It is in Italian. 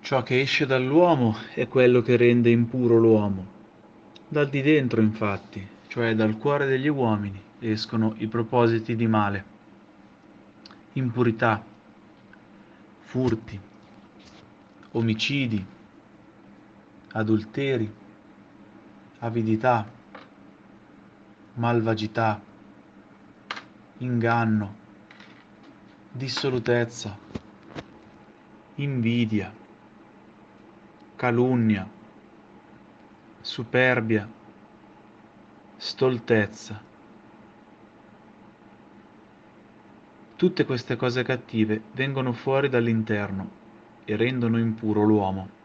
Ciò che esce dall'uomo è quello che rende impuro l'uomo. Dal di dentro, infatti, cioè dal cuore degli uomini, escono i propositi di male, impurità, furti, omicidi, adulteri, avidità, malvagità, inganno, dissolutezza, invidia, calunnia, superbia, stoltezza. Tutte queste cose cattive vengono fuori dall'interno e rendono impuro l'uomo.